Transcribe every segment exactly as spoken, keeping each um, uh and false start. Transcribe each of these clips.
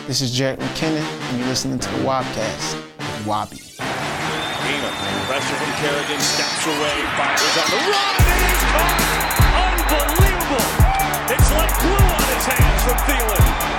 This is Jarrett McKinnon, and you're listening to the Wobcast with Wobby. Keenum, pressure from Kerrigan, steps away, fires on the run, and he's caught! Unbelievable! It's like glue on his hands from Thielen.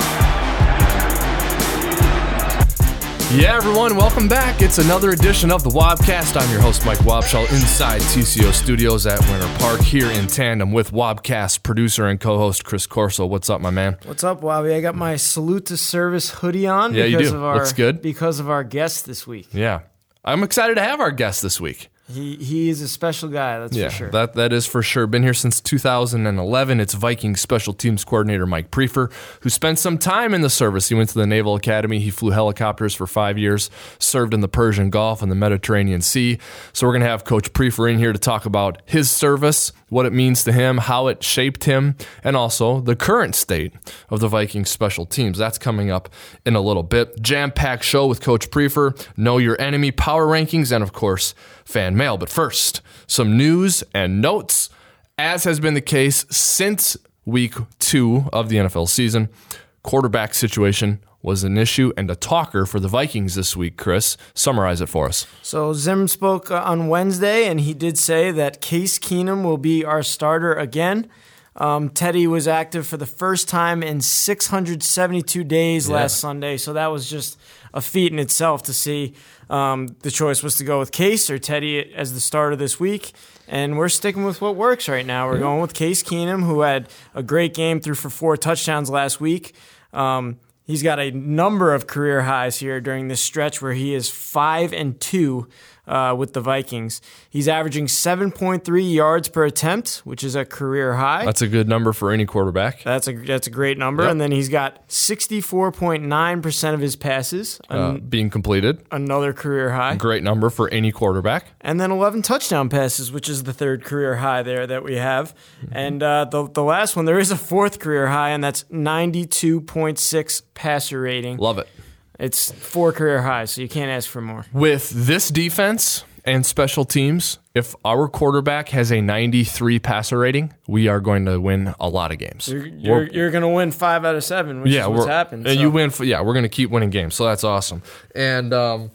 Yeah, everyone, welcome back. It's another edition of the Wobcast. I'm your host, Mike Wobschall, inside T C O Studios at Winter Park, here in tandem with Wobcast producer and co-host Chris Corso. What's up, my man? What's up, Wobby? I got my Salute to Service hoodie on Yeah, because you do. of our Looks good. because of our guest this week. Yeah, I'm excited to have our guest this week. He he is a special guy, that's Yeah, for sure. that that is for sure. Been here since two thousand eleven. It's Vikings special teams coordinator Mike Priefer, who spent some time in the service. He went to the Naval Academy. He flew helicopters for five years, served in the Persian Gulf and the Mediterranean Sea. So we're going to have Coach Priefer in here to talk about his service, what it means to him, how it shaped him, and also the current state of the Vikings special teams. That's coming up in a little bit. Jam-packed show with Coach Priefer, Know Your Enemy, Power Rankings, and of course, fan mail. But first, some news and notes. As has been the case since week two of the N F L season, quarterback situation was an issue and a talker for the Vikings this week. Chris, summarize it for us. So Zim spoke uh, on Wednesday, and he did say that Case Keenum will be our starter again. Um, Teddy was active for the first time in six hundred seventy-two days Yeah. last Sunday, so that was just a feat in itself to see. Um, the choice was to go with Case or Teddy as the starter this week, and we're sticking with what works right now. We're yeah. going with Case Keenum, who had a great game, threw for four touchdowns last week. Um, he's got a number of career highs here during this stretch where he is five and two uh, with the Vikings. He's averaging seven point three yards per attempt, which is a career high. That's a good number for any quarterback. That's a that's a great number. Yep. And then he's got sixty-four point nine percent of his passes Uh, being completed. Another career high. Great number for any quarterback. And then eleven touchdown passes, which is the third career high there that we have. Mm-hmm. And uh, the the last one, there is a fourth career high, and that's ninety-two point six passer rating. Love it. It's four career highs, so you can't ask for more. With this defense and special teams, if our quarterback has a ninety-three passer rating, we are going to win a lot of games. You're you're, you're going to win five out of seven, which yeah, is what's happened. And so. you win. Yeah, we're going to keep winning games, so that's awesome. And um,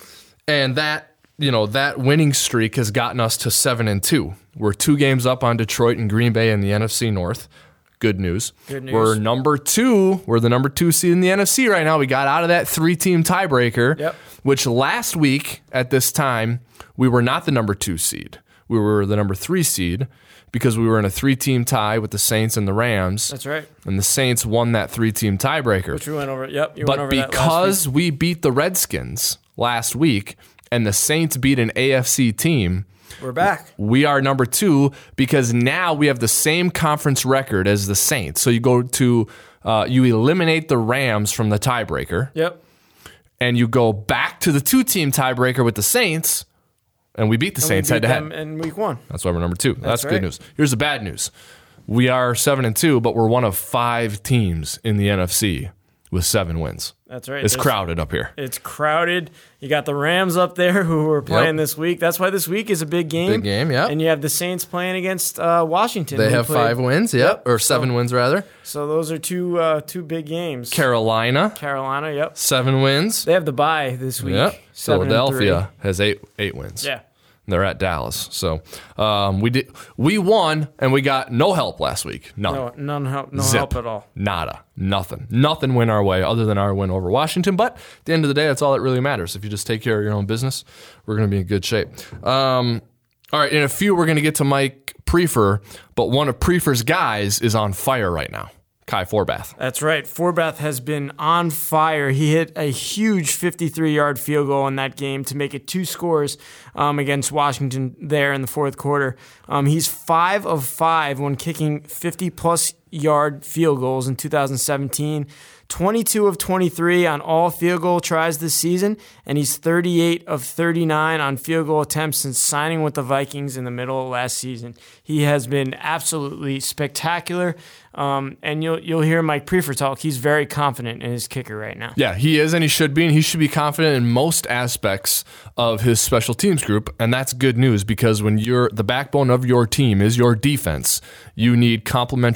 and that you know that winning streak has gotten us to seven and two. We're two games up on Detroit and Green Bay in the N F C North. Good news. Good news. We're number two. We're the number two seed in the N F C right now. We got out of that three-team tiebreaker, yep. which last week at this time, we were not the number two seed. We were the number three seed because we were in a three-team tie with the Saints and the Rams. That's right. And the Saints won that three-team tiebreaker. Which we went over. Yep. You but went over that because last week. we beat the Redskins last week and the Saints beat an A F C team, we're back. We are number two because now we have the same conference record as the Saints. So you go to, uh, you eliminate the Rams from the tiebreaker. Yep. And you go back to the two-team tiebreaker with the Saints, and we beat the and Saints we beat head to head. them in week one. That's why we're number two. That's, That's good right. news. Here's the bad news. We are seven and two, but we're one of five teams in the N F C with seven wins. That's right. It's There's, crowded up here. It's crowded. You got the Rams up there who are playing Yep. this week. That's why this week is a big game. Big game, yeah. And you have the Saints playing against uh, Washington. They who have played- five wins, yep, Yep. or seven so, wins rather. So those are two uh, two big games. Carolina, Carolina, yep. seven wins. They have the bye this week. Yep. Seven and Philadelphia has eight eight wins. three. Yeah. They're at Dallas. So um, we did we won and we got no help last week. None. No, none help, no Zip. help at all. Nada. Nothing. Nothing went our way other than our win over Washington. But at the end of the day, that's all that really matters. If you just take care of your own business, we're going to be in good shape. Um, all right, in a few, we're going to get to Mike Priefer, but one of Priefer's guys is on fire right now. Kai Forbath. That's right. Forbath has been on fire. He hit a huge fifty-three-yard field goal in that game to make it two scores um, against Washington there in the fourth quarter. Um, he's five of five when kicking fifty-plus yard field goals in two thousand seventeen. twenty-two of twenty-three on all field goal tries this season, and he's thirty-eight of thirty-nine on field goal attempts since signing with the Vikings in the middle of last season. He has been absolutely spectacular, um, and you'll you'll hear Mike Priefer talk. He's very confident in his kicker right now. Yeah, he is, and he should be, and he should be confident in most aspects of his special teams group, and that's good news because when you're the backbone of your team is your defense, you need complementary players.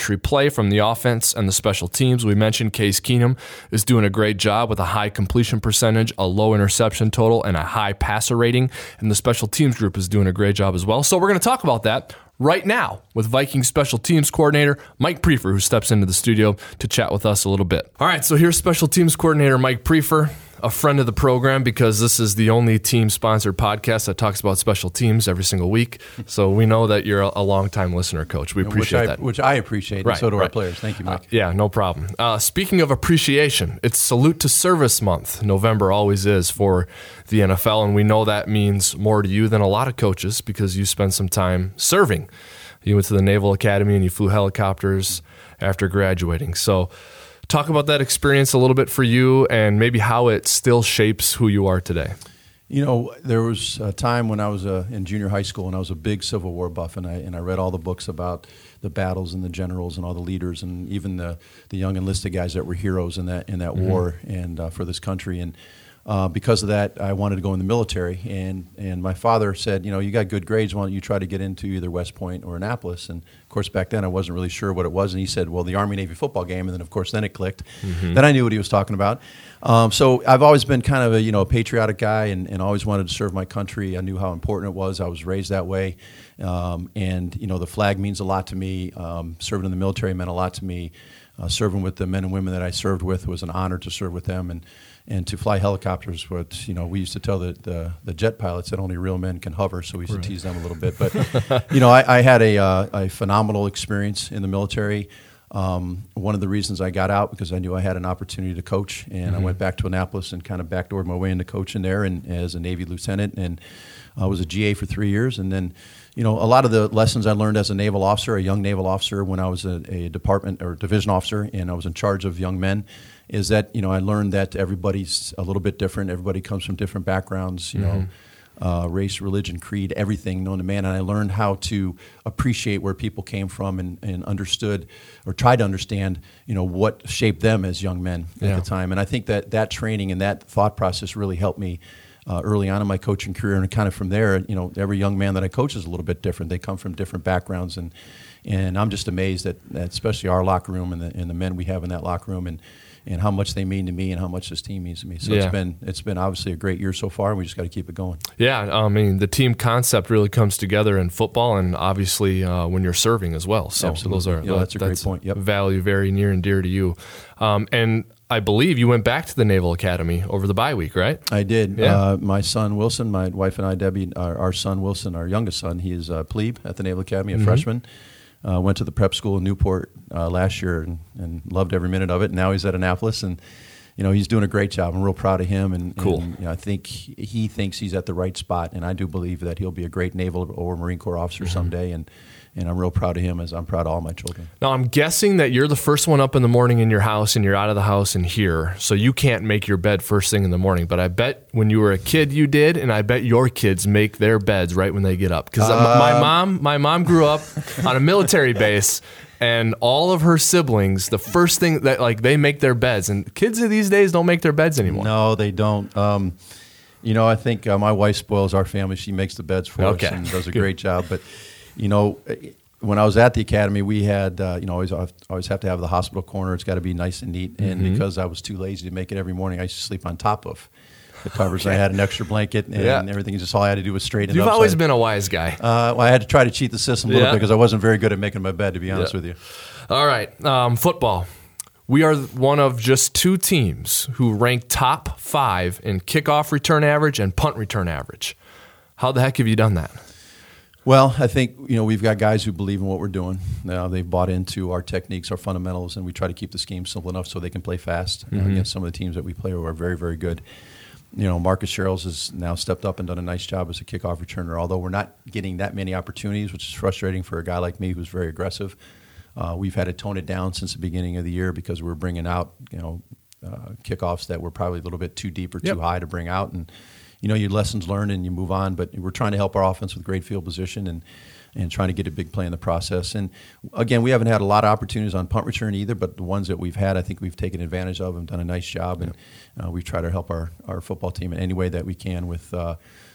play from the offense and the special teams. We mentioned Case Keenum is doing a great job with a high completion percentage, a low interception total, and a high passer rating. And the special teams group is doing a great job as well. So we're going to talk about that right now with Vikings special teams coordinator Mike Priefer, who steps into the studio to chat with us a little bit. All right, so here's special teams coordinator Mike Priefer, a friend of the program because this is the only team-sponsored podcast that talks about special teams every single week. So we know that you're a long-time listener, Coach. We appreciate which I, that. Which I appreciate, right, and so do right. our players. Thank you, Mike. Uh, yeah, no problem. Uh, speaking of appreciation, it's Salute to Service Month. November always is for the N F L, and we know that means more to you than a lot of coaches because you spend some time serving. You went to the Naval Academy and you flew helicopters after graduating. So talk about that experience a little bit for you and maybe how it still shapes who you are today. You know, there was a time when I was uh, in junior high school and I was a big Civil War buff, and I and I read all the books about the battles and the generals and all the leaders and even the, the young enlisted guys that were heroes in that in that mm-hmm. war and uh, for this country. And Uh, because of that, I wanted to go in the military, and, and my father said, you know, you got good grades, why don't you try to get into either West Point or Annapolis? And, of course, back then I wasn't really sure what it was, and he said, well, the Army-Navy football game, and then, of course, then it clicked. Mm-hmm. Then I knew what he was talking about. Um, so I've always been kind of a, you know, a patriotic guy and, and always wanted to serve my country. I knew how important it was. I was raised that way. Um, and, you know, the flag means a lot to me. Um, serving in the military meant a lot to me. Uh, serving with the men and women that I served with was an honor to serve with them. And And to fly helicopters, what you know, we used to tell the, the, the jet pilots that only real men can hover, so we used right. to tease them a little bit. But you know, I, I had a uh, a phenomenal experience in the military. Um, one of the reasons I got out because I knew I had an opportunity to coach, and mm-hmm. I went back to Annapolis and kind of backdoored my way into coaching there, and as a Navy lieutenant, and I was a G A for three years, and then. You know, a lot of the lessons I learned as a naval officer, a young naval officer, when I was a, a department or division officer and I was in charge of young men, is that, you know, I learned that everybody's a little bit different. Everybody comes from different backgrounds, you mm-hmm. know, uh, race, religion, creed, everything known to man. And I learned how to appreciate where people came from and, and understood or tried to understand, you know, what shaped them as young men at yeah. the time. And I think that that training and that thought process really helped me Uh, early on in my coaching career, and kind of from there, you know, every young man that I coach is a little bit different. They come from different backgrounds, and and I'm just amazed that, that especially our locker room and the and the men we have in that locker room, and and how much they mean to me and how much this team means to me. So yeah. it's been it's been obviously a great year so far, and we just got to keep it going. Yeah, I mean the team concept really comes together in football, and obviously uh, when you're serving as well. So Absolutely. those are you know, that's a that's great point. Yep. Value very near and dear to you, um, and. I believe you went back to the Naval Academy over the bye week, right? I did. Yeah. Uh, my son Wilson, my wife and I, Debbie, our, our son Wilson, our youngest son, he is a plebe at the Naval Academy, a mm-hmm. freshman. Uh, went to the prep school in Newport uh, last year and, and loved every minute of it. And now he's at Annapolis, and you know he's doing a great job. I'm real proud of him. And, cool. and you know, I think he thinks he's at the right spot, and I do believe that he'll be a great Naval or Marine Corps officer mm-hmm. someday. And And I'm real proud of him, as I'm proud of all my children. Now, I'm guessing that you're the first one up in the morning in your house, and you're out of the house and here, so you can't make your bed first thing in the morning. But I bet when you were a kid you did, and I bet your kids make their beds right when they get up. Because uh, my mom, my mom grew up on a military base, and all of her siblings, the first thing that like they make their beds, and kids these days don't make their beds anymore. No, they don't. Um, you know, I think uh, my wife spoils our family. She makes the beds for okay. us and does a great job, but. You know, when I was at the academy, we had, uh, you know, always always have to have the hospital corner. It's got to be nice and neat. And mm-hmm. because I was too lazy to make it every morning, I used to sleep on top of the covers. Okay. I had an extra blanket and yeah. everything. Just all I had to do was straighten it You've up. always so I, been a wise guy. Uh, well, I had to try to cheat the system a little yeah. bit because I wasn't very good at making my bed, to be honest yeah. with you. All right, um, football. We are one of just two teams who rank top five in kickoff return average and punt return average. How the heck have you done that? Well, I think, you know, we've got guys who believe in what we're doing. Now they've bought into our techniques, our fundamentals, and we try to keep the scheme simple enough so they can play fast mm-hmm. uh, against some of the teams that we play who are very, very good. You know, Marcus Sherrills has now stepped up and done a nice job as a kickoff returner, although we're not getting that many opportunities, which is frustrating for a guy like me who's very aggressive. Uh, we've had to tone it down since the beginning of the year because we're bringing out, you know, uh, kickoffs that were probably a little bit too deep or too yep. high to bring out. And you know, your lessons learned and you move on, but we're trying to help our offense with great field position and, and trying to get a big play in the process. And again, we haven't had a lot of opportunities on punt return either, but the ones that we've had, I think we've taken advantage of and done a nice job. And uh, we try to help our, our football team in any way that we can with, uh,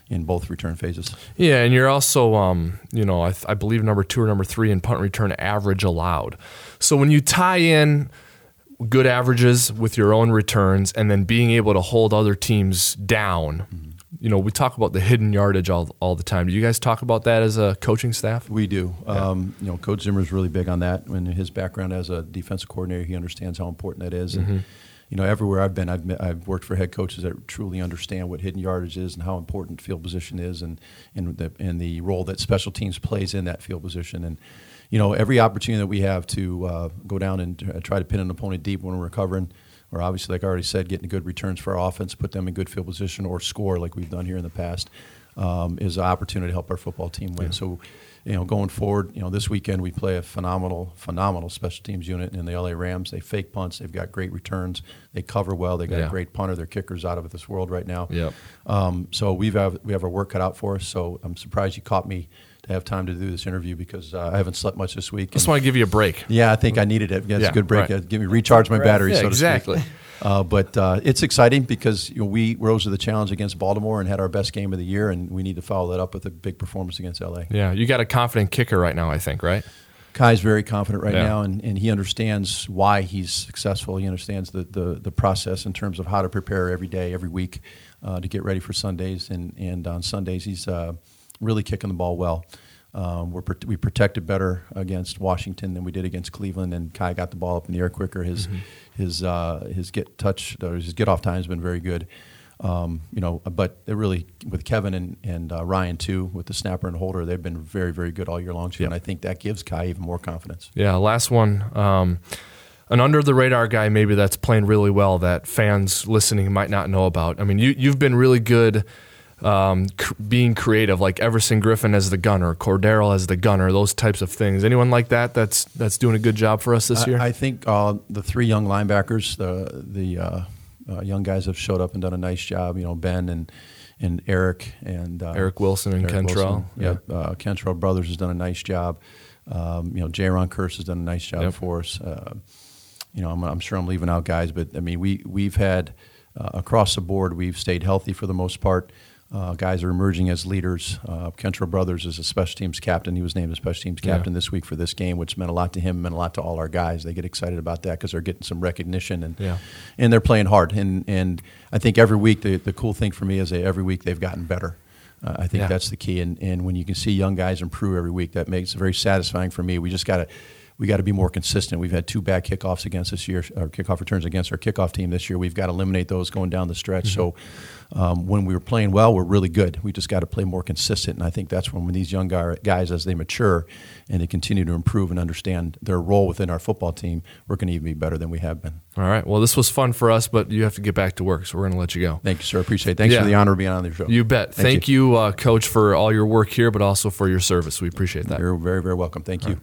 in both return phases. Yeah, and you're also, um, you know, I, I believe number two or number three in punt return average allowed. So when you tie in good averages with your own returns and then being able to hold other teams down, mm-hmm. you know, we talk about the hidden yardage all all the time. Do you guys talk about that as a coaching staff? We do. Yeah. Um, you know, Coach Zimmer is really big on that. In his background as a defensive coordinator, he understands how important that is. Mm-hmm. And, you know, everywhere I've been, I've, I've worked for head coaches that truly understand what hidden yardage is and how important field position is, and and the and the role that special teams plays in that field position. And you know, every opportunity that we have to uh, go down and try to pin an opponent deep when we're recovering, or obviously, like I already said, getting good returns for our offense, put them in good field position, or score like we've done here in the past, um, is an opportunity to help our football team win. Yeah. So, you know, going forward, you know, this weekend we play a phenomenal, phenomenal special teams unit in the L A Rams. They fake punts. They've got great returns. They cover well. They got yeah. a great punter. Their kicker's out of this world right now. Yep. Um, so we've have, we have our work cut out for us. So I'm surprised you caught me to have time to do this interview because uh, I haven't slept much this week. Just want to give you a break. Yeah, I think I needed it. Yeah, it's yeah, a good break. Right. Uh, give me recharge my batteries. Yeah, so exactly. To speak. Uh, but uh, it's exciting because you know, we rose to the challenge against Baltimore and had our best game of the year, and we need to follow that up with a big performance against L A. Yeah, you got a confident kicker right now, I think, right? Kai's very confident right yeah. now, and, and he understands why he's successful. He understands the, the, the process in terms of how to prepare every day, every week uh, to get ready for Sundays. And, and on Sundays, he's uh, really kicking the ball well. Um, we're, we protected better against Washington than we did against Cleveland, and Kai got the ball up in the air quicker. His mm-hmm. his uh, his get touch, or his get off time has been very good. Um, you know, but it really with Kevin and and uh, Ryan too, with the snapper and holder, they've been very very good all year long too, yep. and I think that gives Kai even more confidence. Yeah, last one. Um, an under the radar guy maybe that's playing really well that fans listening might not know about. I mean, you you've been really good. Um, cr- being creative, like Everson Griffin as the gunner, Cordero as the gunner, those types of things. Anyone like that that's that's doing a good job for us this I, year? I think uh, the three young linebackers, the the uh, uh, young guys have showed up and done a nice job. You know, Ben and and Eric and uh, Eric Wilson and Eric Kentrell. Wilson. Yeah, uh, Kentrell Brothers has done a nice job. Um, you know, Jaron Curse has done a nice job yep. for us. Uh, you know, I'm, I'm sure I'm leaving out guys, but I mean, we we've had uh, across the board, we've stayed healthy for the most part. Uh, guys are emerging as leaders. Uh, Kentrell Brothers is a special teams captain. He was named a special teams captain yeah. this week for this game, which meant a lot to him, meant a lot to all our guys. They get excited about that because they're getting some recognition and yeah. and they're playing hard. And and I think every week the the cool thing for me is that every week they've gotten better. Uh, I think yeah. that's the key. And and when you can see young guys improve every week, that makes it very satisfying for me. We just got to. We got to be more consistent. We've had two bad kickoffs against this year, or kickoff returns against our kickoff team this year. We've got to eliminate those going down the stretch. Mm-hmm. So um, when we were playing well, we're really good. We just got to play more consistent, and I think that's when, when these young guys, as they mature and they continue to improve and understand their role within our football team, we're going to even be better than we have been. All right. Well, this was fun for us, but you have to get back to work, so we're going to let you go. Thank you, sir. Appreciate it. Thanks yeah. for the honor of being on the show. You bet. Thank, Thank you, you uh, Coach, for all your work here, but also for your service. We appreciate that. You're very, very welcome. Thank all you. Right.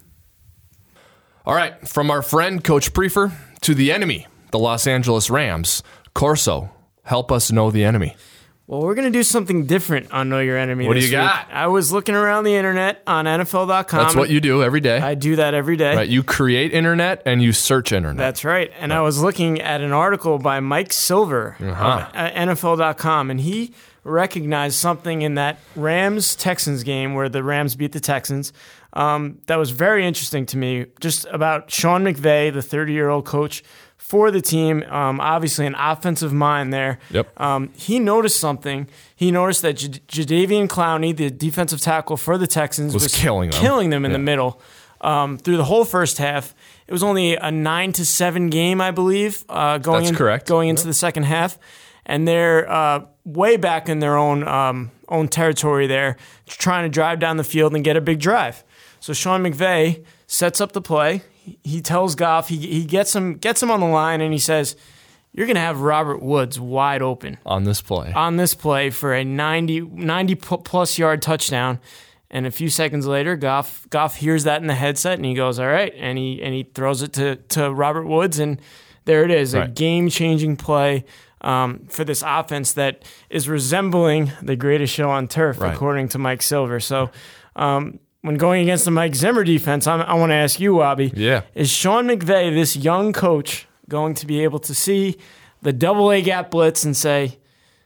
All right, from our friend, Coach Prefer, to the enemy, the Los Angeles Rams. Corso, help us know the enemy. Well, we're going to do something different on Know Your Enemy What this do you week. got? I was looking around the internet on N F L dot com. That's what you do every day. I do that every day. Right, you create internet and you search internet. That's right. And right. I was looking at an article by Mike Silver uh-huh. of N F L dot com, and he recognized something in that Rams-Texans game where the Rams beat the Texans um, that was very interesting to me, just about Sean McVay, the thirty-year-old coach for the team, um, obviously an offensive mind there. Yep. Um, he noticed something. He noticed that J- Jadeveon Clowney, the defensive tackle for the Texans, was, was killing them, killing them in yeah. the middle um, through the whole first half. It was only a nine to seven game, I believe, uh, going That's in, correct. going into yep. the second half, and they're uh, way back in their own um, own territory there, trying to drive down the field and get a big drive. So Sean McVay sets up the play. He tells Goff, he he gets him gets him on the line, and he says, "You're going to have Robert Woods wide open on this play. On this play for a ninety, ninety plus yard touchdown." And a few seconds later, Goff Goff hears that in the headset, and he goes, "All right," and he and he throws it to to Robert Woods, and there it is, right. a game changing play um, for this offense that is resembling the greatest show on turf, right. according to Mike Silver. So. Um, When going against the Mike Zimmer defense, I'm, I want to ask you, Wabi. Yeah. Is Sean McVay, this young coach, going to be able to see the double A gap blitz and say,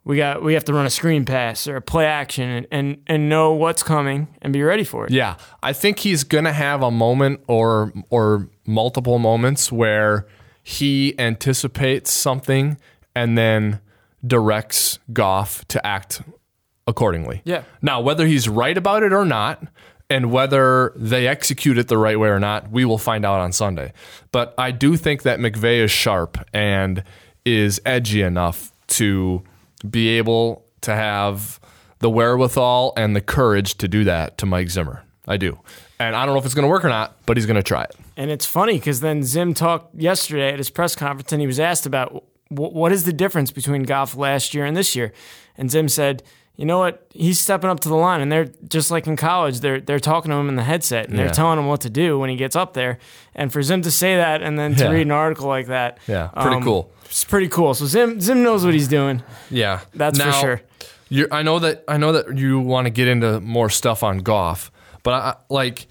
we got we have to run a screen pass or a play action and, and, and know what's coming and be ready for it. Yeah, I think he's going to have a moment or or multiple moments where he anticipates something and then directs Goff to act accordingly. Yeah. Now, whether he's right about it or not, and whether they execute it the right way or not, we will find out on Sunday. But I do think that McVay is sharp and is edgy enough to be able to have the wherewithal and the courage to do that to Mike Zimmer. I do. And I don't know if it's going to work or not, but he's going to try it. And it's funny because then Zim talked yesterday at his press conference and he was asked about what is the difference between Goff last year and this year. And Zim said, you know what? He's stepping up to the line, and they're just like in college. They're they're talking to him in the headset, and they're Yeah. telling him what to do when he gets up there. And for Zim to say that, and then to Yeah. read an article like that, Yeah, pretty um, cool. It's pretty cool. So Zim Zim knows what he's doing. Yeah, That's for Now, sure. You're, I know that I know that you want to get into more stuff on Goff, but I, like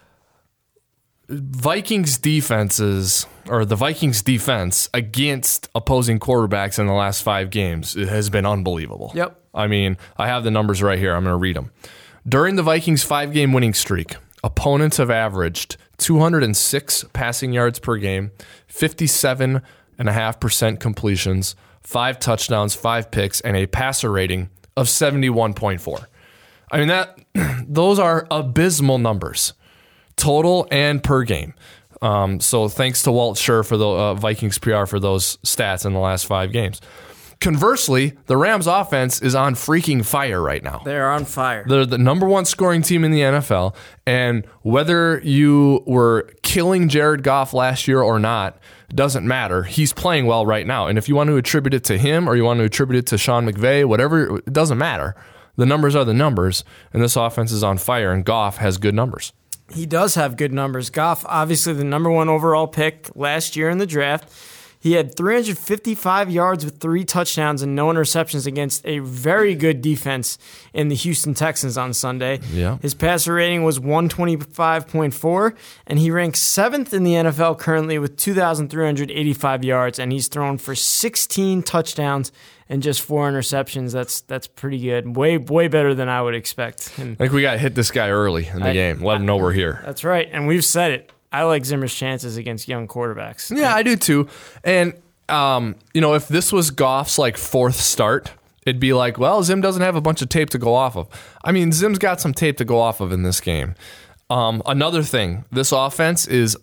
Vikings defenses or the Vikings defense against opposing quarterbacks in the last five games it has been unbelievable. Yep. I mean, I have the numbers right here. I'm going to read them. During the Vikings' five-game winning streak, opponents have averaged two hundred six passing yards per game, fifty-seven point five percent completions, five touchdowns, five picks, and a passer rating of seventy-one point four. I mean, that those are abysmal numbers, total and per game. Um, so thanks to Walt Schur for the uh, Vikings P R for those stats in the last five games. Conversely, the Rams offense is on freaking fire right now. They're on fire. They're the number one scoring team in the N F L, and whether you were killing Jared Goff last year or not, doesn't matter. He's playing well right now, and if you want to attribute it to him or you want to attribute it to Sean McVay, whatever, it doesn't matter. The numbers are the numbers, and this offense is on fire, and Goff has good numbers. He does have good numbers. Goff, obviously the number one overall pick last year in the draft. He had three hundred fifty-five yards with three touchdowns and no interceptions against a very good defense in the Houston Texans on Sunday. Yeah. His passer rating was one twenty-five point four, and he ranks seventh in the N F L currently with two thousand three hundred eighty-five yards, and he's thrown for sixteen touchdowns and just four interceptions. That's that's pretty good. Way way better than I would expect. And I think we got to hit this guy early in the I- game. Let him know we're here. that's right, and we've said it. I like Zimmer's chances against young quarterbacks. Yeah, I do too. And, um, you know, if this was Goff's like fourth start, it'd be like, well, Zim doesn't have a bunch of tape to go off of. I mean, Zim's got some tape to go off of in this game. Um, another thing, this offense is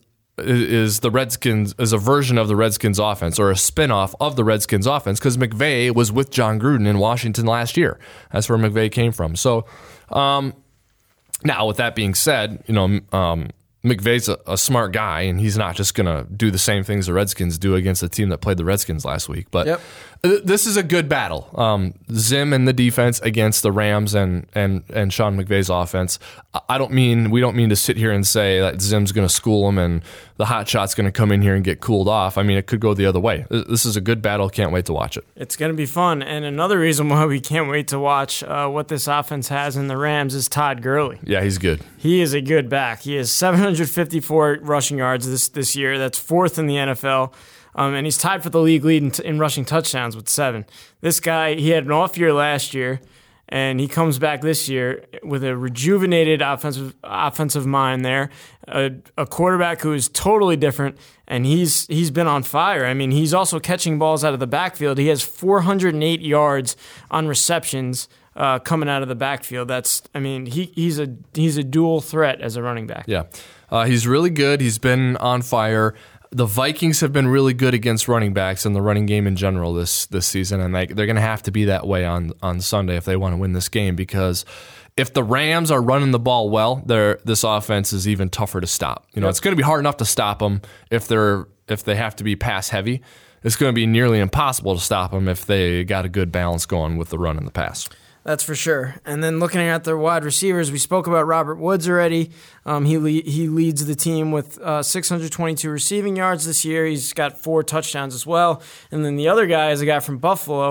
is the Redskins, is a version of the Redskins offense or a spinoff of the Redskins offense because McVay was with John Gruden in Washington last year. That's where McVay came from. So um, now with that being said, you know, um, McVay's a, a smart guy, and he's not just going to do the same things the Redskins do against a team that played the Redskins last week. But Yep. th- this is a good battle. Um, Zim and the defense against the Rams and and and Sean McVay's offense. I don't mean we don't mean to sit here and say that Zim's going to school him and the hot shot's going to come in here and get cooled off. I mean, it could go the other way. This is a good battle. Can't wait to watch it. It's going to be fun. And another reason why we can't wait to watch uh, what this offense has in the Rams is Todd Gurley. Yeah, he's good. He is a good back. He has seven hundred fifty-four rushing yards this, this year. That's fourth in the N F L. Um, and he's tied for the league lead in, t- in rushing touchdowns with seven. This guy, he had an off year last year, and he comes back this year with a rejuvenated offensive offensive mind there, a, a quarterback who is totally different, and he's he's been on fire. I mean, he's also catching balls out of the backfield. He has four hundred eight yards on receptions uh, coming out of the backfield. That's, I mean, he he's a he's a dual threat as a running back. Yeah, uh, he's really good. He's been on fire. The Vikings have been really good against running backs and the running game in general this this season, and they, they're going to have to be that way on, on Sunday if they want to win this game, because if the Rams are running the ball well, they're, this offense is even tougher to stop. You know, Yep. It's going to be hard enough to stop them if they're if they have to be pass heavy. It's going to be nearly impossible to stop them if they got a good balance going with the run and the pass. That's for sure. And then looking at their wide receivers, we spoke about Robert Woods already. Um, he le- he leads the team with uh, six hundred twenty-two receiving yards this year. He's got four touchdowns as well. And then the other guy is a guy from Buffalo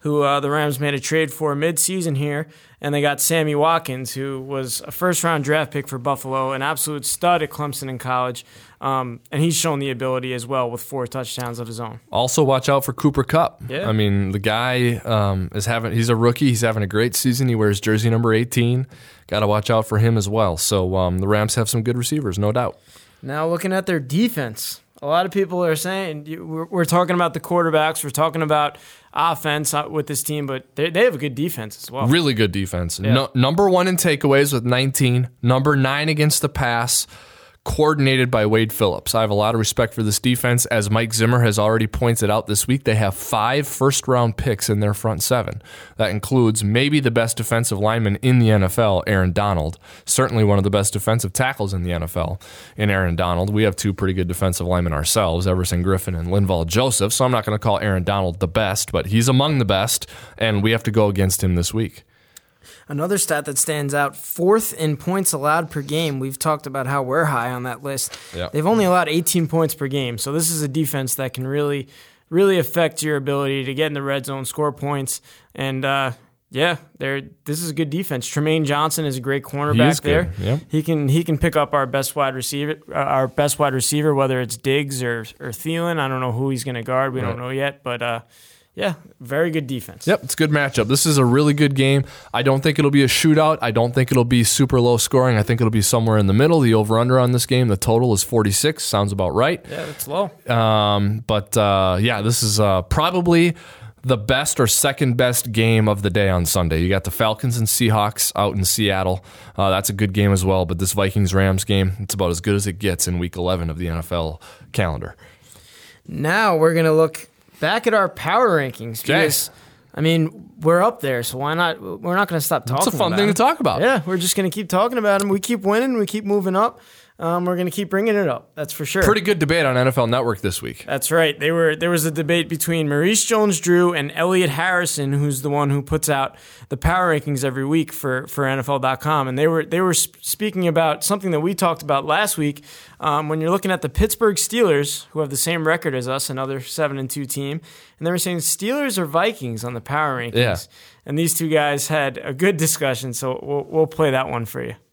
who uh, the Rams made a trade for midseason here, and they got Sammy Watkins, who was a first-round draft pick for Buffalo, an absolute stud at Clemson in college, um, and he's shown the ability as well with four touchdowns of his own. Also, watch out for Cooper Kupp. Yeah. I mean, the guy um, is having, he's a rookie. He's having a great season. He wears jersey number eighteen. Got to watch out for him as well. So um, the Rams have some good receivers, no doubt. Now looking at their defense, a lot of people are saying, we're, we're talking about the quarterbacks, we're talking about offense with this team, but they, they have a good defense as well. Really good defense. Yeah. No, number one in takeaways with nineteen. Number nine against the pass. Coordinated by Wade Phillips. I have a lot of respect for this defense. As Mike Zimmer has already pointed out this week, they have five first-round picks in their front seven. That includes maybe the best defensive lineman in the N F L, Aaron Donald. Certainly one of the best defensive tackles in the N F L in Aaron Donald. We have two pretty good defensive linemen ourselves, Everson Griffin and Linval Joseph, so I'm not going to call Aaron Donald the best, but he's among the best, and we have to go against him this week. Another stat that stands out, fourth in points allowed per game. We've talked about how we're high on that list. Yeah. They've only allowed eighteen points per game. So this is a defense that can really, really affect your ability to get in the red zone, score points. And, uh, yeah, they're, this is a good defense. Tremaine Johnson is a great cornerback is there. good. Yep. He can he can pick up our best wide receiver, uh, our best wide receiver, whether it's Diggs or, or Thielen. I don't know who he's going to guard. We Right. don't know yet. But, uh, yeah, very good defense. Yep, it's a good matchup. This is a really good game. I don't think it'll be a shootout. I don't think it'll be super low scoring. I think it'll be somewhere in the middle. The over-under on this game, the total is forty-six. Sounds about right. Yeah, that's low. Um, but, uh, yeah, this is uh, probably the best or second best game of the day on Sunday. You got the Falcons and Seahawks out in Seattle. Uh, that's a good game as well. But this Vikings-Rams game, it's about as good as it gets in Week eleven of the N F L calendar. Now we're going to look back at our power rankings because, Okay. I mean, we're up there, so why not? We're not going to stop talking. It's a fun about thing them. to talk about. Yeah, we're just going to keep talking about them. We keep winning, we keep moving up. Um, we're going to keep bringing it up. That's for sure. Pretty good debate on N F L Network this week. That's right. They were there was a debate between Maurice Jones-Drew and Elliot Harrison, who's the one who puts out the power rankings every week for, for N F L dot com, and they were they were sp- speaking about something that we talked about last week. Um, when you're looking at the Pittsburgh Steelers, who have the same record as us, another seven and two team, and they were saying Steelers or Vikings on the power rankings. Yeah. And these two guys had a good discussion, so we'll we'll play that one for you.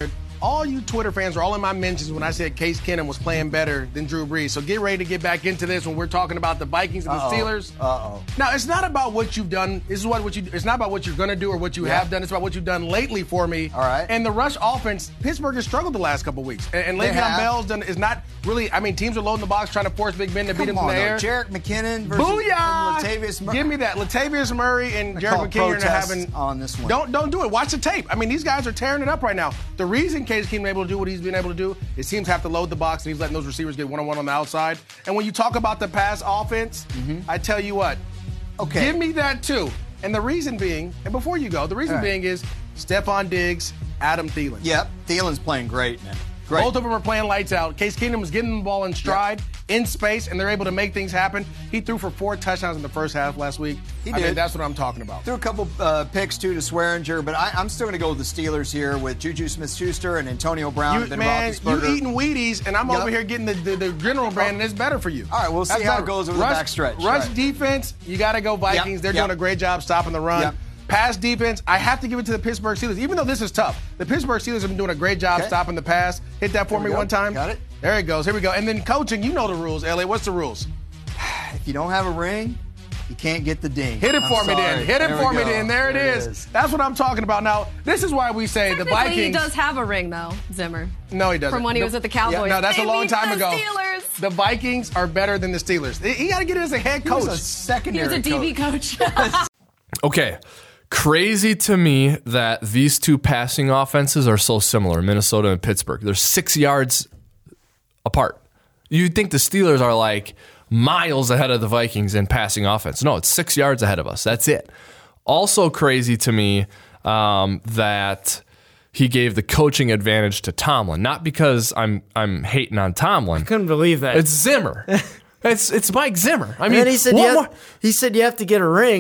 All you Twitter fans were all in my mentions when I said Case Keenum was playing better than Drew Brees. So get ready to get back into this when we're talking about the Vikings and Uh-oh. the Steelers. Uh-oh. Now, it's not about what you've done. This is what, what you. It's not about what you're going to do or what you Yeah. have done. It's about what you've done lately for me. All right. And the rush offense, Pittsburgh has struggled the last couple of weeks. And, and They Le'Veon have. Bell's done is not really. I mean, teams are loading the box trying to force Big Ben to beat Come him on, from the though. air. Jarek McKinnon versus Booyah! and Latavius Murray. Give me that. Latavius Murray and I Jarek call McKinnon are protest having on this one. Don't don't do it. Watch the tape. I mean, these guys are tearing it up right now. The reason Case Keenum able to do what he's been able to do is teams have to load the box and he's letting those receivers get one-on-one on the outside. And when you talk about the pass offense, I tell you what, Okay. give me that too. And the reason being, and before you go, the reason All right. being is Stephon Diggs, Adam Thielen. Yep. Thielen's playing great, man. Great. Both of them are playing lights out. Case Keenum was getting the ball in stride, in space, and they're able to make things happen. He threw for four touchdowns in the first half last week. He I did. mean, that's what I'm talking about. Threw a couple uh, picks, too, to Swearinger, but I, I'm still going to go with the Steelers here with Juju Smith-Schuster and Antonio Brown. You, and Ben man, you Roethlisberger. eating Wheaties, and I'm Yep. over here getting the, the, the general brand, and it's better for you. All right, we'll see That's how it better. goes over the rush, backstretch. Rush Right. defense, you got to go Vikings. Yep, They're yep. doing a great job stopping the run. Yep. Pass defense, I have to give it to the Pittsburgh Steelers, even though this is tough. The Pittsburgh Steelers have been doing a great job Okay. stopping the pass. Hit that for There we me go. one time. Got it. There it goes. Here we go. And then coaching, you know the rules, Elliot. What's the rules? If you don't have a ring, you can't get the ding. Hit it I'm for me sorry. then. Hit it There for we me go. then. There, it is. That's what I'm talking about. Now, this is why we say the Technically, he Vikings. does have a ring, though, Zimmer. No, he doesn't. From when he The- was at the Cowboys. Yeah, no, that's They a long beat time the ago. Steelers. The Vikings are better than the Steelers. He got to get it as a head He was coach. a He secondary was a D B coach. Okay. Crazy to me that these two passing offenses are so similar, Minnesota and Pittsburgh. They're six yards apart. You'd think the Steelers are like miles ahead of the Vikings in passing offense. No, it's six yards ahead of us. That's it. Also crazy to me um, that he gave the coaching advantage to Tomlin. Not because I'm I'm hating on Tomlin. Couldn't believe that. It's Zimmer. it's it's Mike Zimmer. I And mean, then he said, what you have, more- he said you have to get a ring.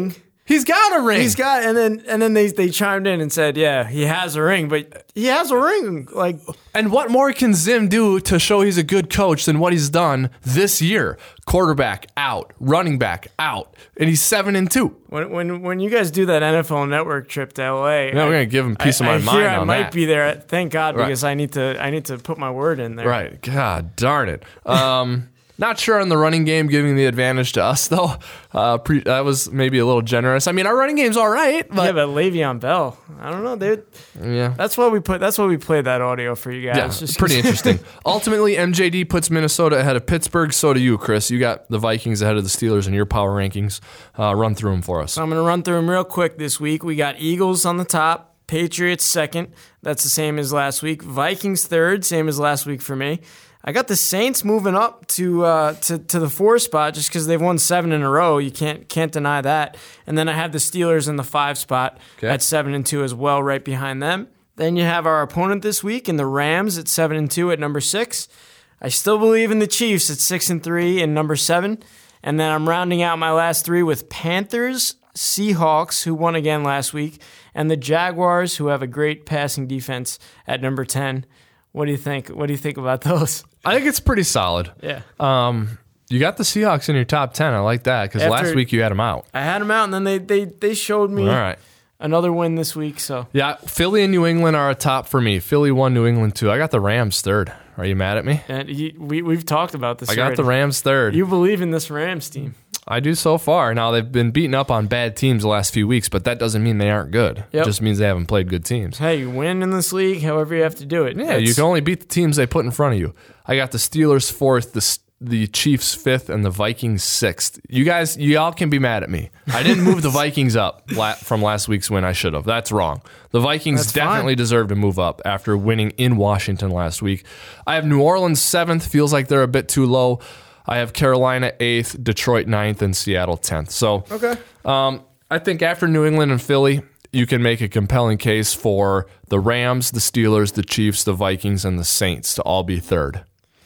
He's got a ring. He's got, and then and then they they chimed in and said, yeah, he has a ring, but he has a ring. Like, and what more can Zim do to show he's a good coach than what he's done this year? Quarterback out, running back out, and he's seven and two. When when when you guys do that N F L Network trip to L A, yeah, we're gonna give him a piece I, of my I mind hear on I might that. be there. Thank God, Right. because I need to I need to put my word in there. Right. God darn it. Um, not sure on the running game giving the advantage to us, though. Uh, pre- that was maybe a little generous. I mean, our running game's all right, but yeah, but Le'Veon Bell, I don't know, dude. yeah. That's why we put. That's why we played that audio for you guys. Yeah, Just pretty interesting. Ultimately, M J D puts Minnesota ahead of Pittsburgh. So do you, Chris. You got the Vikings ahead of the Steelers in your power rankings. Uh, run through them for us. So I'm going to run through them real quick this week. We got Eagles on the top, Patriots second. That's the same as last week. Vikings third, same as last week for me. I got the Saints moving up to uh, to to the four spot just because they've won seven in a row. You can't can't deny that. And then I have the Steelers in the five spot Okay. at seven and two as well, right behind them. Then you have our opponent this week in the Rams at seven and two at number six. I still believe in the Chiefs at six and three and number seven. And then I'm rounding out my last three with Panthers, Seahawks, who won again last week, and the Jaguars, who have a great passing defense at number ten. What do you think? What do you think about those? I think it's pretty solid. Yeah. Um, you got the Seahawks in your top ten. I like that because After- last week you had them out. I had them out, and then they they, they showed me All right. another win this week. So Yeah, Philly and New England are a top for me. Philly one, New England two. I got the Rams third. Are you mad at me? and you, we we've talked about this. I got already. the Rams third. You believe in this Rams team? I do so far. Now, they've been beaten up on bad teams the last few weeks, but that doesn't mean they aren't good. Yep. It just means they haven't played good teams. Hey, you win in this league, however you have to do it. Yeah, That's- you can only beat the teams they put in front of you. I got the Steelers fourth, the the Chiefs fifth, and the Vikings sixth. You guys, y'all can be mad at me. I didn't move the Vikings up la- from last week's win. I should have. That's wrong. The Vikings That's definitely fine. deserve to move up after winning in Washington last week. I have New Orleans seventh. Feels like they're a bit too low. I have Carolina eighth, Detroit ninth, and Seattle tenth. So, Okay. um, I think after New England and Philly, you can make a compelling case for the Rams, the Steelers, the Chiefs, the Vikings, and the Saints to all be third.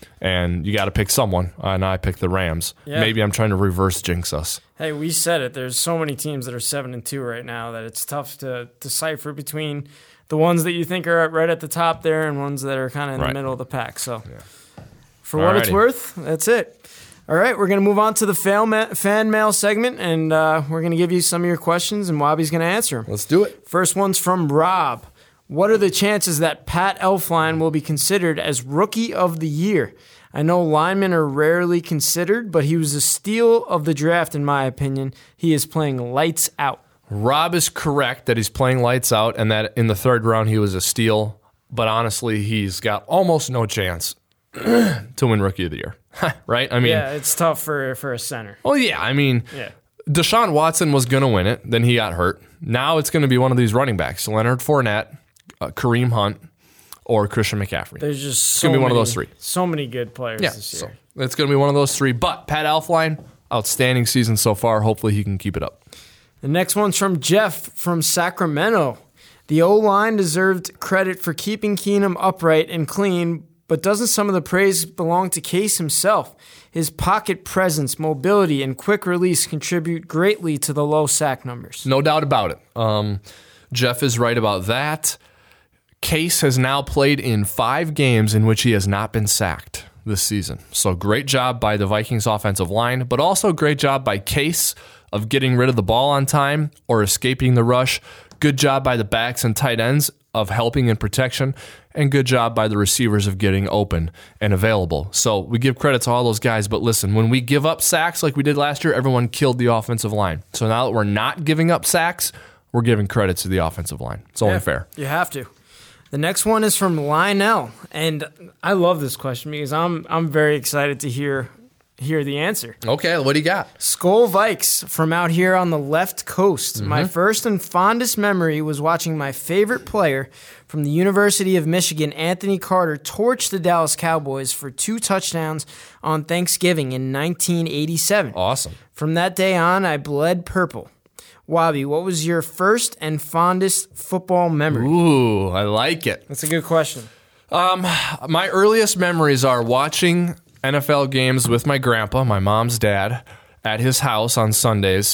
And you got to pick someone, and I picked the Rams. Yeah. Maybe I'm trying to reverse jinx us. Hey, we said it. There's so many teams that are seven and two right now that it's tough to decipher between the ones that you think are right at the top there and ones that are kind of in Right. the middle of the pack. So, for what it's Alrighty. worth, that's it. All right, we're going to move on to the fan ma- fan mail segment, and uh, we're going to give you some of your questions, and Wobby's going to answer them. Let's do it. First one's from Rob. What are the chances that Pat Elflein will be considered as Rookie of the Year? I know linemen are rarely considered, but he was a steal of the draft in my opinion. He is playing lights out. Rob is correct that he's playing lights out and that in the third round he was a steal. But honestly, he's got almost no chance to win Rookie of the Year. Right? I mean, Yeah, it's tough for, for a center. well, yeah. I mean, Yeah. Deshaun Watson was going to win it. Then he got hurt. Now it's going to be one of these running backs: Leonard Fournette, uh, Kareem Hunt, or Christian McCaffrey. There's just so gonna be many, one of those three. So many good players Yeah, this so year. it's going to be one of those three. But Pat Elflein, outstanding season so far. Hopefully he can keep it up. The next one's from Jeff from Sacramento. The O-line deserved credit for keeping Keenum upright and clean, but doesn't some of the praise belong to Case himself? His pocket presence, mobility, and quick release contribute greatly to the low sack numbers. No doubt about it. Um, Jeff is right about that. Case has now played in five games in which he has not been sacked this season. So great job by the Vikings offensive line, but also great job by Case of getting rid of the ball on time or escaping the rush. Good job by the backs and tight ends of helping in protection, and good job by the receivers of getting open and available. So we give credit to all those guys, but listen, when we give up sacks like we did last year, everyone killed the offensive line. So now that we're not giving up sacks, we're giving credit to the offensive line. It's only Yeah, fair. You have to. The next one is from Lionel, and I love this question because I'm I'm very excited to hear hear the answer. Okay, what do you got? Skull Vikes from out here on the left coast. My first and fondest memory was watching my favorite player from the University of Michigan, Anthony Carter, torch the Dallas Cowboys for two touchdowns on Thanksgiving in nineteen eighty-seven. Awesome. From that day on, I bled purple. Wobby, what was your first and fondest football memory? Ooh, I like it. That's a good question. My earliest memories are watching N F L games with my grandpa, my mom's dad, at his house on Sundays,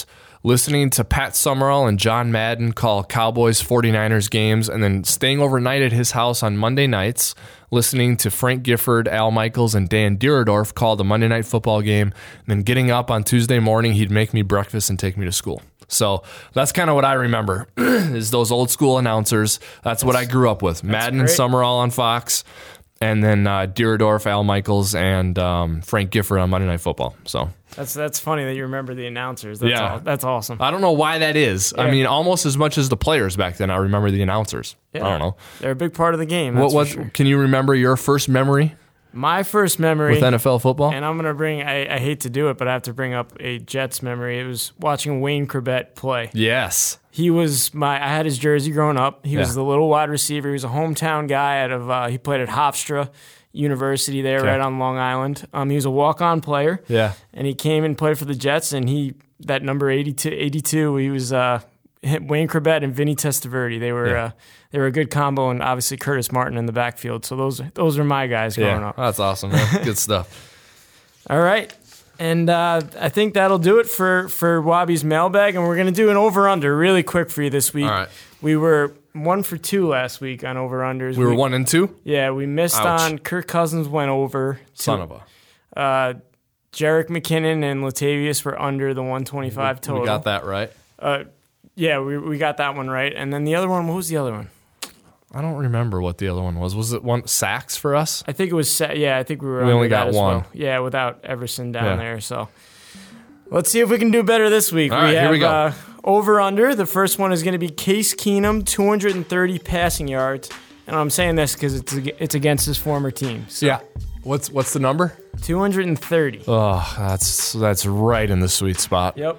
listening to Pat Summerall and John Madden call Cowboys forty-niners games, and then staying overnight at his house on Monday nights, listening to Frank Gifford, Al Michaels, and Dan Dierdorf call the Monday Night Football game, and then getting up on Tuesday morning, he'd make me breakfast and take me to school. So that's kind of what I remember, is those old school announcers. That's, that's what I grew up with. Madden great. And Summerall on Fox, and then uh, Dierdorf, Al Michaels, and um, Frank Gifford on Monday Night Football. So that's that's funny that you remember the announcers. That's yeah, all, that's awesome. I don't know why that is. Yeah. I mean, almost as much as the players back then, I remember the announcers. Yeah. I don't know. They're a big part of the game. What, that's what for sure. Can you remember your first memory? My first memory with N F L football, and I'm gonna bring. I, I hate to do it, but I have to bring up a Jets memory. It was watching Wayne Corbett play. Yes, he was my. I had his jersey growing up. He yeah. was the little wide receiver. He was a hometown guy out of. Uh, he played at Hofstra University there, okay. right on Long Island. Um, he was a walk-on player. Yeah, and he came and played for the Jets. And he that number eighty-two, eighty-two he was uh, Wayne Corbett and Vinny Testaverde. They were. Yeah. Uh, They were a good combo, and obviously Curtis Martin in the backfield. So those those are my guys growing yeah, up. That's awesome, man. Good stuff. All right. And uh, I think that'll do it for, for Wabi's mailbag. And we're going to do an over-under really quick for you this week. All right. We were one for two last week on over-unders. We, we were one and two? Yeah, we missed Ouch. on Kirk Cousins went over. Son of a. Uh, Jerick McKinnon and Latavius were under the one twenty-five we, total. We got that right. Uh, yeah, we we got that one right. And then the other one, what was the other one? I don't remember what the other one was. Was it one sacks for us? I think it was. Yeah, I think we were. We under only that got as one. Well. Yeah, without Everson down yeah. there. So let's see if we can do better this week. All we right, have, here we go. Uh, over under. The first one is going to be Case Keenum, two hundred thirty passing yards, and I'm saying this because it's it's against his former team. So. Yeah. What's what's the number? two hundred thirty. Oh, that's that's right in the sweet spot. Yep.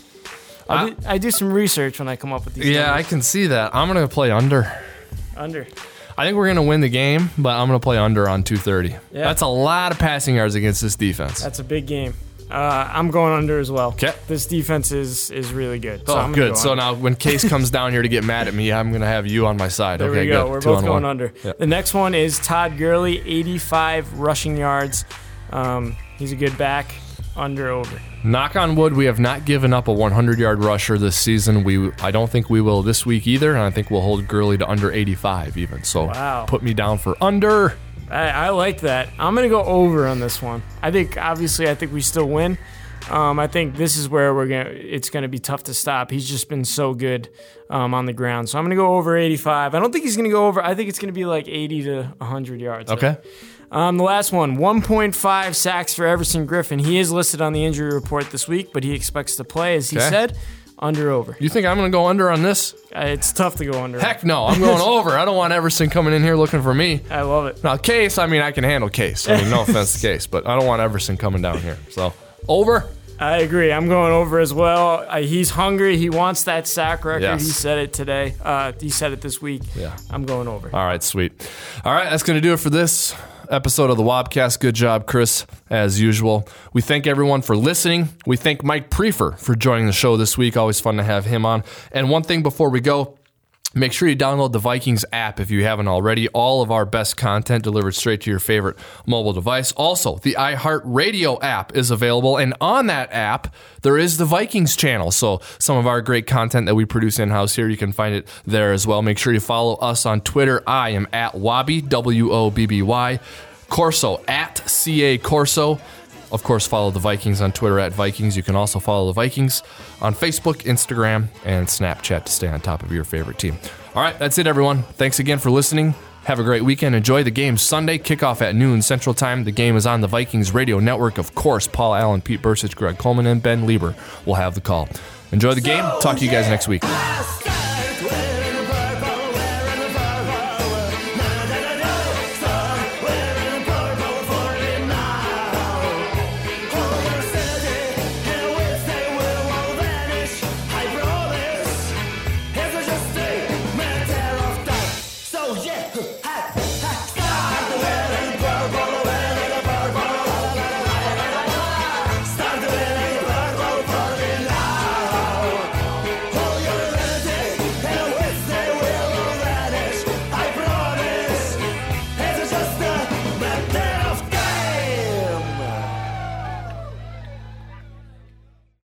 I, I, do, I do some research when I come up with these. Yeah, numbers. I can see that. I'm gonna play under. Under. I think we're going to win the game, but I'm going to play under on two thirty. Yeah. That's a lot of passing yards against this defense. That's a big game. Uh, I'm going under as well. Okay. This defense is is really good. So oh, I'm good. Go so under. now when Case comes down here to get mad at me, I'm going to have you on my side. There okay, we go. good. We're Two both on going one. under. Yep. The next one is Todd Gurley, eighty-five rushing yards. Um, he's a good back. Under, over. Knock on wood, we have not given up a hundred-yard rusher this season. We, I don't think we will this week either, and I think we'll hold Gurley to under eighty-five even. So wow. Put me down for under. I, I like that. I'm going to go over on this one. I think, obviously, I think we still win. Um, I think this is where we're gonna. It's going to be tough to stop. He's just been so good um, on the ground. So I'm going to go over eighty-five. I don't think he's going to go over. I think it's going to be like eighty to one hundred yards. Okay. Right? Um, the last one, one point five sacks for Everson Griffin. He is listed on the injury report this week, but he expects to play, as he okay. said, under, over. You think I'm going to go under on this? Uh, it's tough to go under. Heck no, I'm going over. I don't want Everson coming in here looking for me. I love it. Now, Case, I mean, I can handle Case. I mean, no offense to Case, but I don't want Everson coming down here. So, over. I agree. I'm going over as well. Uh, he's hungry. He wants that sack record. Yes. He said it today. Uh, he said it this week. Yeah. I'm going over. All right, sweet. All right, that's going to do it for this episode of the Wobcast. Good job, Chris, as usual. We thank everyone for listening. We thank Mike Prefer for joining the show this week. Always fun to have him on. And one thing before we go, make sure you download the Vikings app if you haven't already. All of our best content delivered straight to your favorite mobile device. Also, the iHeartRadio app is available, and on that app, there is the Vikings channel. So some of our great content that we produce in-house here, you can find it there as well. Make sure you follow us on Twitter. I am at Wobby, W O B B Y. Corso, at C A Corso. Of course, follow the Vikings on Twitter at Vikings. You can also follow the Vikings on Facebook, Instagram, and Snapchat to stay on top of your favorite team. All right, that's it, everyone. Thanks again for listening. Have a great weekend. Enjoy the game Sunday. Kickoff at noon Central Time. The game is on the Vikings Radio Network. Of course, Paul Allen, Pete Bursich, Greg Coleman, and Ben Lieber will have the call. Enjoy the game. Talk to you guys next week.